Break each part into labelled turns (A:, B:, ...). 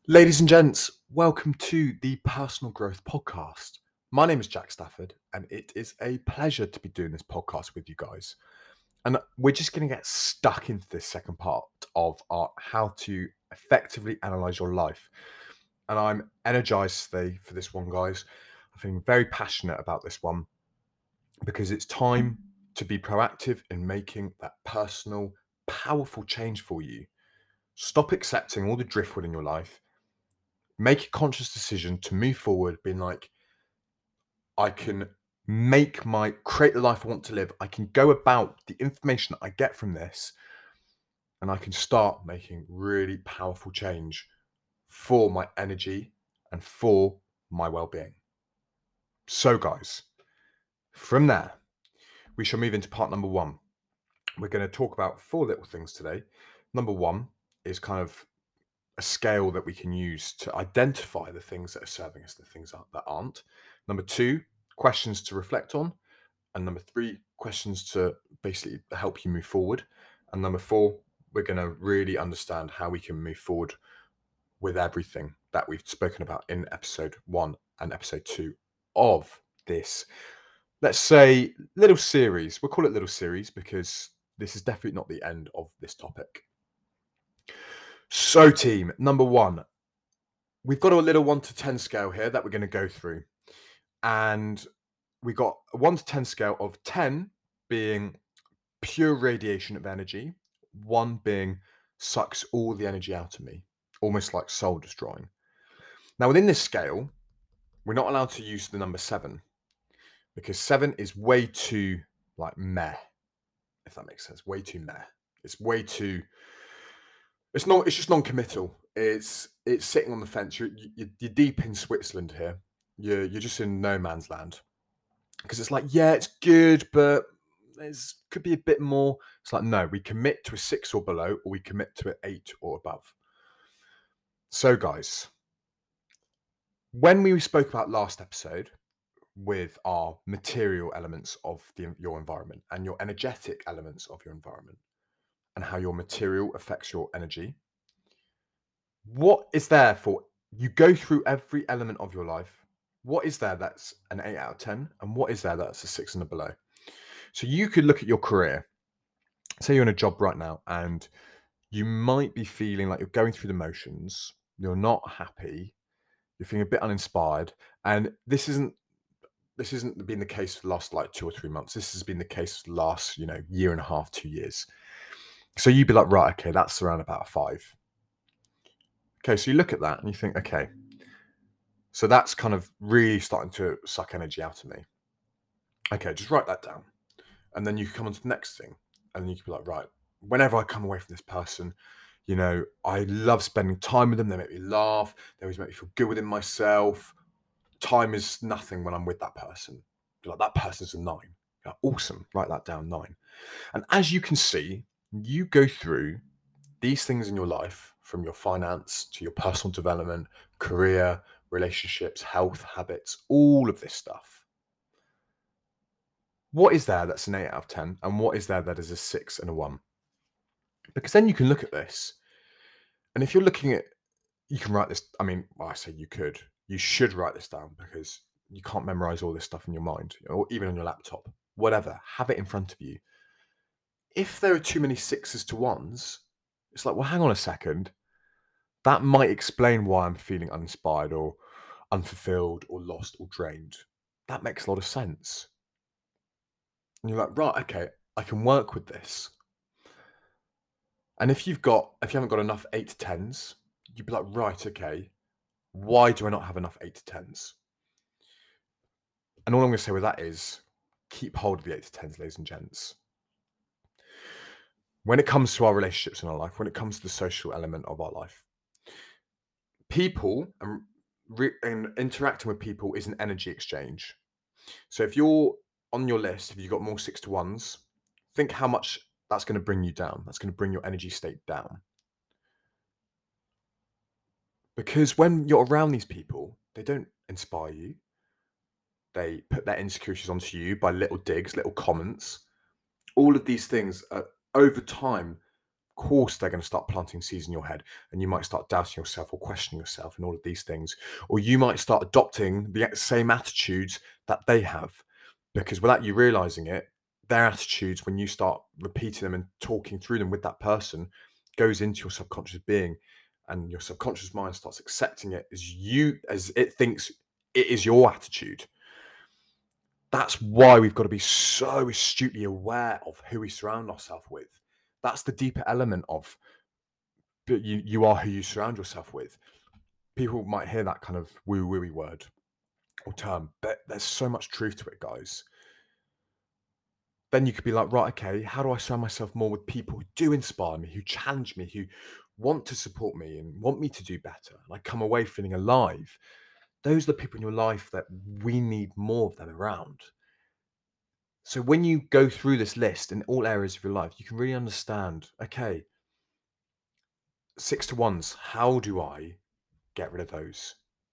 A: Ladies and gents, welcome to the Personal Growth Podcast. My name is Jack Stafford, and it is a pleasure to be doing this podcast with you guys. And we're just going to get stuck into this second part of our how to effectively analyze your life. And I'm energized today for this one, guys. I'm feeling very passionate about this one because it's time to be proactive in making that personal, powerful change for you. Stop accepting all the driftwood in your life. Make a conscious decision to move forward, being like, I can create the life I want to live. I can go about the information that I get from this, and I can start making really powerful change for my energy and for my well-being. So, guys, from there, we shall move into part number one. We're going to talk about four little things today. Number one is kind of a scale that we can use to identify the things that are serving us, the things that aren't. Number two, questions to reflect on. And number three, questions to basically help you move forward. And number four, we're going to really understand how we can move forward with everything that we've spoken about in episode 1 and episode 2 of this, let's say, little series. We'll call it little series because this is definitely not the end of this topic. So, team, number one, we've got a little 1 to 10 scale here that we're going to go through. And we got a 1 to 10 scale of 10 being pure radiation of energy, 1 being sucks all the energy out of me, almost like soul destroying. Now, within this scale, we're not allowed to use the number 7 because 7 is way too like meh, if that makes sense. Way too meh. It's way too. It's not. It's just non-committal. It's sitting on the fence. You're deep in Switzerland here. You're just in no man's land because it's like, yeah, it's good, but there's could be a bit more. It's like, no, we commit to a 6 or below, or we commit to an 8 or above. So, guys, when we spoke about last episode with our material elements of your environment and your energetic elements of your environment and how your material affects your energy, what is there for you go through every element of your life? What is there that's an 8 out of 10? And what is there that's a 6 and a below? So you could look at your career. Say you're in a job right now and you might be feeling like you're going through the motions, you're not happy, you're feeling a bit uninspired, and this isn't been the case for the last like 2 or 3 months. This has been the case for the last, year and a half, 2 years. So you'd be like, right, okay, that's around about a 5. Okay, so you look at that and you think, okay, so that's kind of really starting to suck energy out of me. Okay, just write that down. And then you come on to the next thing. And then you can be like, right, whenever I come away from this person, I love spending time with them. They make me laugh. They always make me feel good within myself. Time is nothing when I'm with that person. Be like, that person's a 9. Like, awesome. Write that down, 9. And as you can see, you go through these things in your life, from your finance to your personal development, career, relationships, health, habits, all of this stuff. What is there that's an 8 out of 10? And what is there that is a 6 and a 1? Because then you can look at this. And if you're looking at, you can write this. I mean, well, I say you could. You should write this down because you can't memorize all this stuff in your mind or even on your laptop. Whatever. Have it in front of you. If there are too many 6s to 1s, it's like, well, hang on a second. That might explain why I'm feeling uninspired or unfulfilled or lost or drained. That makes a lot of sense. And you're like, right, okay, I can work with this. And if you haven't got enough 8 to 10s, you'd be like, right, okay, why do I not have enough 8 to 10s? And all I'm going to say with that is keep hold of the 8 to 10s, ladies and gents. When it comes to our relationships in our life, when it comes to the social element of our life, people and interacting with people is an energy exchange. So if you're on your list, if you've got more 6 to 1s, think how much that's going to bring you down. That's going to bring your energy state down. Because when you're around these people, they don't inspire you. They put their insecurities onto you by little digs, little comments. All of these things over time course they're going to start planting seeds in your head, and you might start doubting yourself or questioning yourself and all of these things. Or you might start adopting the same attitudes that they have, because without you realizing it, their attitudes, when you start repeating them and talking through them with that person, goes into your subconscious being, and your subconscious mind starts accepting it as it thinks it is your attitude. That's why we've got to be so astutely aware of who we surround ourselves with. That's the deeper element of, but you are who you surround yourself with. People might hear that kind of woo-wooey word or term, but there's so much truth to it, guys. Then you could be like, right, okay, how do I surround myself more with people who do inspire me, who challenge me, who want to support me and want me to do better? And I come away feeling alive. Those are the people in your life that we need more of them around. So when you go through this list in all areas of your life, you can really understand, okay, 6 to 1s, how do I get rid of those?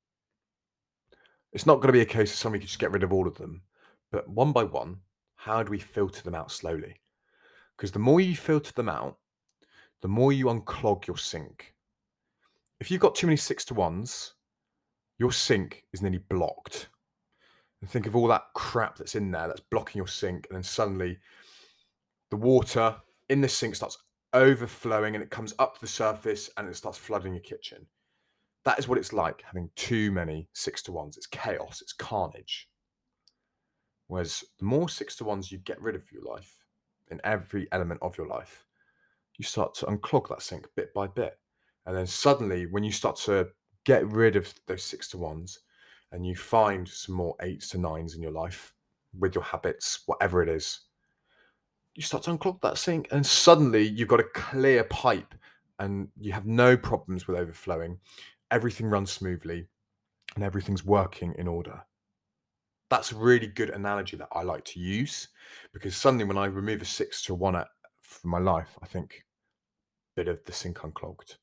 A: It's not going to be a case of somebody could just get rid of all of them, but one by one, how do we filter them out slowly? Because the more you filter them out, the more you unclog your sink. If you've got too many 6 to 1s, your sink is nearly blocked. And think of all that crap that's in there that's blocking your sink, and then suddenly the water in the sink starts overflowing and it comes up to the surface and it starts flooding your kitchen. That is what it's like having too many 6 to 1s. It's chaos, it's carnage. Whereas the more 6 to 1s you get rid of your life, in every element of your life, you start to unclog that sink bit by bit. And then suddenly, when you start to get rid of those 6 to 1s and you find some more 8s to 9s in your life with your habits, whatever it is, you start to unclog that sink, and suddenly you've got a clear pipe and you have no problems with overflowing. Everything runs smoothly and everything's working in order. That's a really good analogy that I like to use, because suddenly when I remove a 6 to 1 from my life, I think bit of the sink unclogged.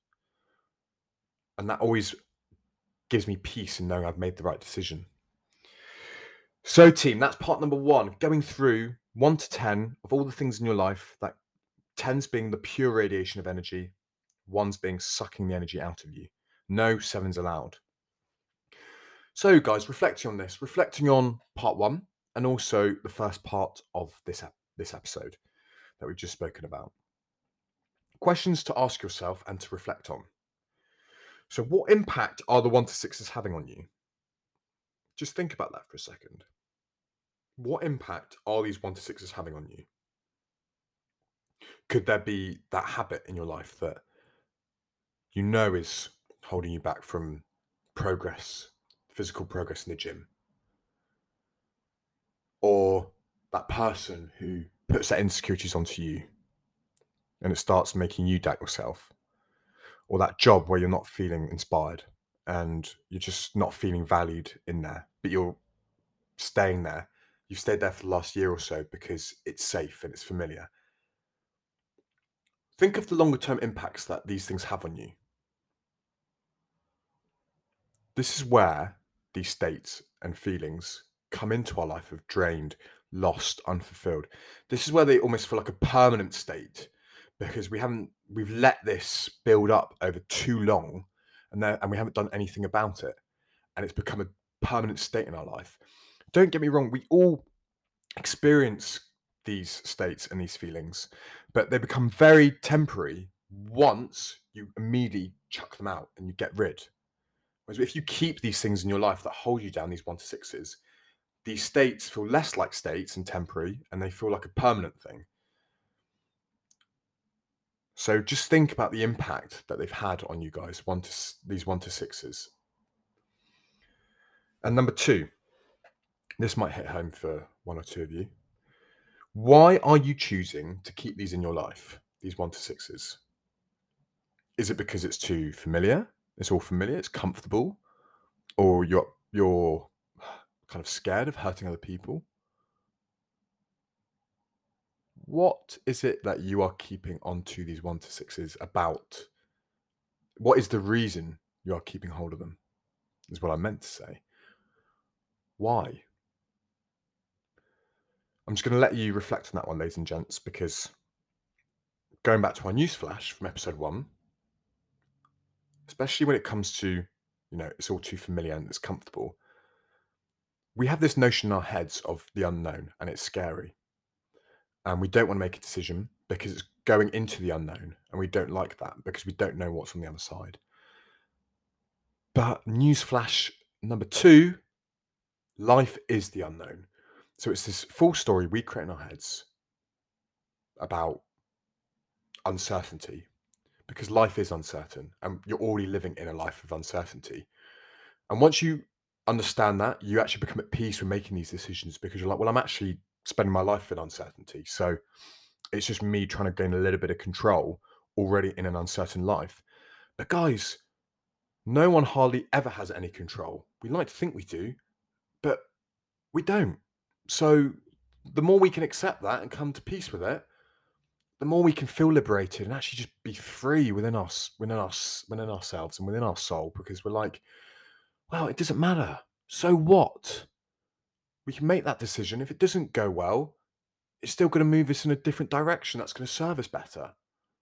A: And that always gives me peace in knowing I've made the right decision. So, team, that's part number 1, going through 1 to 10 of all the things in your life, that 10s being the pure radiation of energy, 1s being sucking the energy out of you. No 7s allowed. So, guys, reflecting on this, reflecting on part 1, and also the first part of this episode that we've just spoken about. Questions to ask yourself and to reflect on. So, what impact are the 1 to 6s having on you? Just think about that for a second. What impact are these 1 to 6s having on you? Could there be that habit in your life that you know is holding you back from progress, physical progress in the gym? Or that person who puts their insecurities onto you and it starts making you doubt yourself? Or that job where you're not feeling inspired and you're just not feeling valued in there, but you're staying there. You've stayed there for the last year or so because it's safe and it's familiar. Think of the longer term impacts that these things have on you. This is where these states and feelings come into our life of drained, lost, unfulfilled. This is where they almost feel like a permanent state, because we've let this build up over too long, and we haven't done anything about it, and it's become a permanent state in our life. Don't get me wrong, we all experience these states and these feelings, but they become very temporary once you immediately chuck them out and you get rid. Whereas if you keep these things in your life that hold you down, these 1 to 6s, these states feel less like states and temporary, and they feel like a permanent thing. So just think about the impact that they've had on you guys, these 1 to 6s. And number 2, this might hit home for 1 or 2 of you. Why are you choosing to keep these in your life, these 1 to 6s? Is it because it's too familiar? It's all familiar, it's comfortable, or you're kind of scared of hurting other people? What is it that you are keeping onto these 1 to 6s about? What is the reason you are keeping hold of them? Is what I meant to say. Why? I'm just going to let you reflect on that one, ladies and gents, because going back to our news flash from episode 1, especially when it comes to, it's all too familiar and it's comfortable, we have this notion in our heads of the unknown and it's scary. And we don't want to make a decision because it's going into the unknown. And we don't like that because we don't know what's on the other side. But newsflash number 2, life is the unknown. So it's this full story we create in our heads about uncertainty, because life is uncertain and you're already living in a life of uncertainty. And once you understand that, you actually become at peace with making these decisions because you're like, well, I'm actually spending my life in uncertainty. So it's just me trying to gain a little bit of control already in an uncertain life. But guys, no one hardly ever has any control. We like to think we do, but we don't. So the more we can accept that and come to peace with it, the more we can feel liberated and actually just be free within ourselves and within our soul, because we're like, well, it doesn't matter. So what? We can make that decision. If it doesn't go well, it's still going to move us in a different direction that's going to serve us better.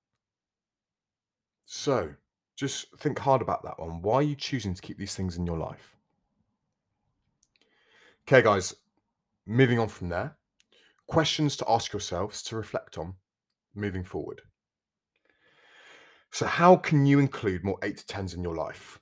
A: So just think hard about that one. Why are you choosing to keep these things in your life? Okay, guys, moving on from there. Questions to ask yourselves to reflect on moving forward. So how can you include more 8 to 10s in your life?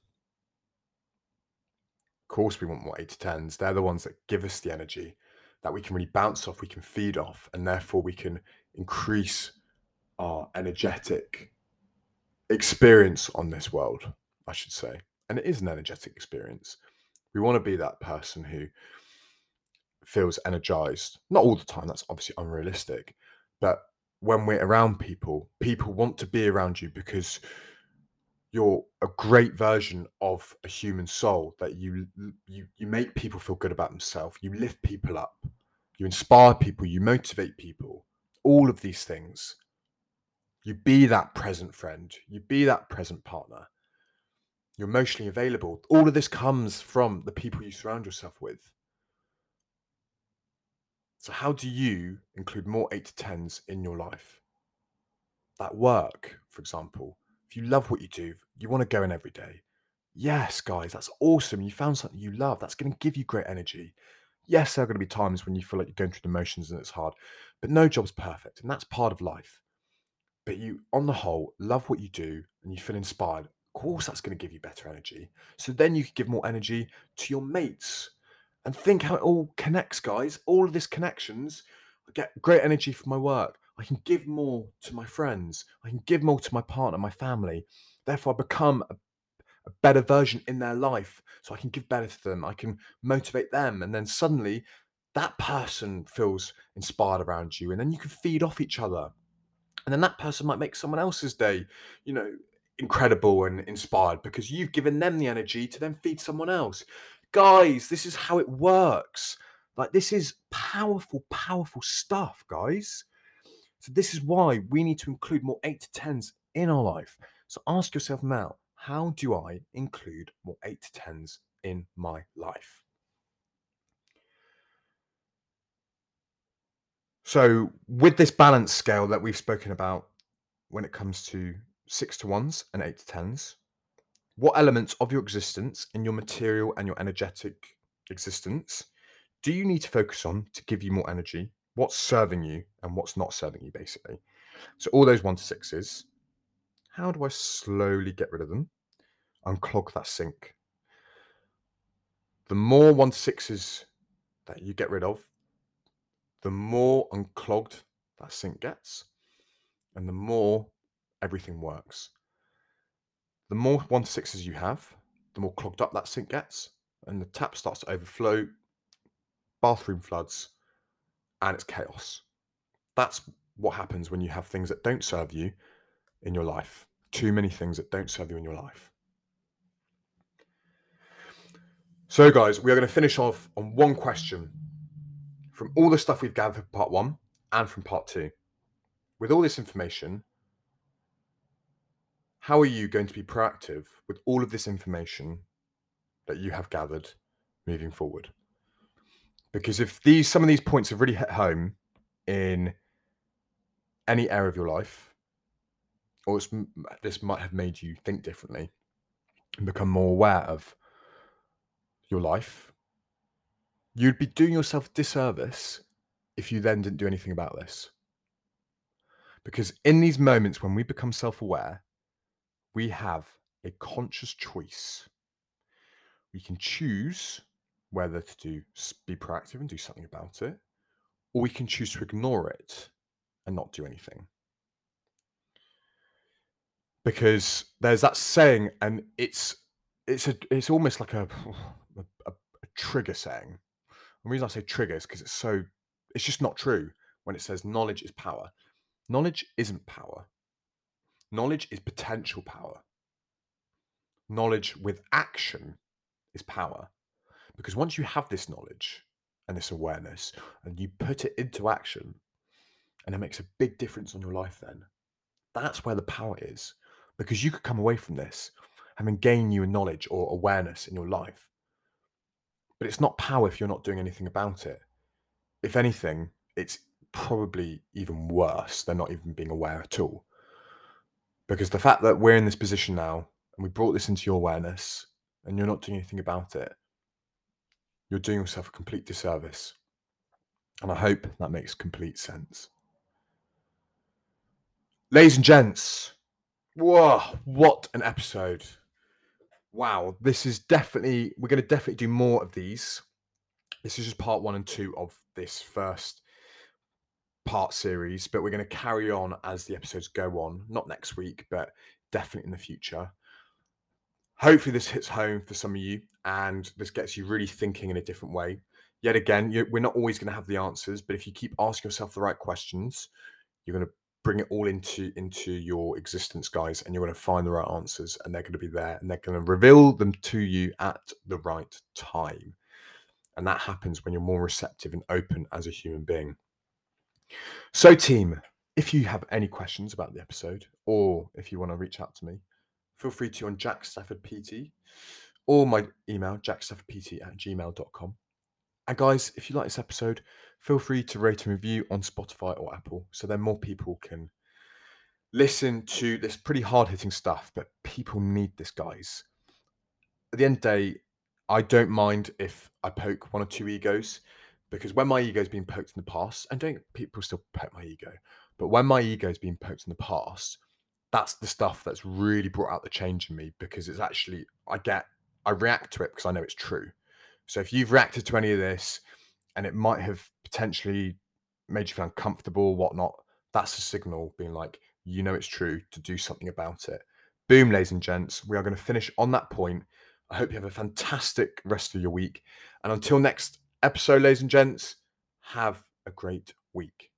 A: Of course, we want more 8 to 10s. They're the ones that give us the energy that we can really bounce off, we can feed off, and therefore we can increase our energetic experience on this world, I should say. And it is an energetic experience. We want to be that person who feels energized. Not all the time, that's obviously unrealistic. But when we're around people, people want to be around you because you're a great version of a human soul, that you make people feel good about themselves, you lift people up, you inspire people, you motivate people, all of these things. You be that present friend, you be that present partner, you're emotionally available. All of this comes from the people you surround yourself with. So how do you include more 8 to 10s in your life? That work, for example. If you love what you do, you want to go in every day. Yes, guys, that's awesome. You found something you love. That's going to give you great energy. Yes, there are going to be times when you feel like you're going through the motions and it's hard, but no job's perfect, and that's part of life. But you, on the whole, love what you do and you feel inspired. Of course, that's going to give you better energy. So then you can give more energy to your mates. And think how it all connects, guys. All of this connections. I get great energy from my work. I can give more to my friends. I can give more to my partner, my family. Therefore, I become a better version in their life. So I can give better to them. I can motivate them. And then suddenly that person feels inspired around you. And then you can feed off each other. And then that person might make someone else's day, you know, incredible and inspired because you've given them the energy to then feed someone else. Guys, this is how it works. Like, this is powerful, powerful stuff, guys. So this is why we need to include more 8 to 10s in our life. So ask yourself now, how do I include more 8 to 10s in my life? So with this balance scale that we've spoken about when it comes to 6 to 1s and 8 to 10s, what elements of your existence, in your material and your energetic existence, do you need to focus on to give you more energy? What's serving you and what's not serving you, basically? So all those 1 to 6s, how do I slowly get rid of them? Unclog that sink. The more 1 to 6s that you get rid of, the more unclogged that sink gets, and the more everything works. The more 1 to 6s you have, the more clogged up that sink gets, and the tap starts to overflow, bathroom floods, and it's chaos. That's what happens when you have things that don't serve you in your life. Too many things that don't serve you in your life. So, guys, we are going to finish off on one question from all the stuff we've gathered from part 1 and from part 2. With all this information, how are you going to be proactive with all of this information that you have gathered moving forward? Because if some of these points have really hit home in any area of your life, or this might have made you think differently and become more aware of your life, you'd be doing yourself a disservice if you then didn't do anything about this. Because in these moments when we become self-aware, we have a conscious choice. We can choose whether to be proactive and do something about it, or we can choose to ignore it and not do anything. Because there's that saying, and it's it's almost like a trigger saying. The reason I say trigger is because it's just not true when it says knowledge is power. Knowledge isn't power. Knowledge is potential power. Knowledge with action is power. Because once you have this knowledge and this awareness and you put it into action, and it makes a big difference on your life, then that's where the power is. Because you could come away from this having gained new knowledge or awareness in your life. But it's not power if you're not doing anything about it. If anything, it's probably even worse than not even being aware at all. Because the fact that we're in this position now and we brought this into your awareness and you're not doing anything about it, you're doing yourself a complete disservice. And I hope that makes complete sense. Ladies and gents, whoa, what an episode. Wow, this is definitely, we're going to definitely do more of these. This is just part 1 and 2 of this first part series, but we're going to carry on as the episodes go on. Not next week, but definitely in the future. Hopefully this hits home for some of you and this gets you really thinking in a different way. Yet again, we're not always going to have the answers, but if you keep asking yourself the right questions, you're going to bring it all into your existence, guys, and you're going to find the right answers, and they're going to be there, and they're going to reveal them to you at the right time. And that happens when you're more receptive and open as a human being. So, team, if you have any questions about the episode, or if you want to reach out to me, feel free to on Jack Stafford PT or my email, jackstaffordpt@gmail.com. And guys, if you like this episode, feel free to rate and review on Spotify or Apple so then more people can listen to this pretty hard-hitting stuff, but people need this, guys. At the end of the day, I don't mind if I poke 1 or 2 egos, because when my ego's been poked in the past, and don't people still poke my ego, but when my ego's been poked in the past, that's the stuff that's really brought out the change in me, because it's actually, I react to it because I know it's true. So if you've reacted to any of this and it might have potentially made you feel uncomfortable, whatnot, that's a signal being like, you know it's true, to do something about it. Boom, ladies and gents. We are going to finish on that point. I hope you have a fantastic rest of your week. And until next episode, ladies and gents, have a great week.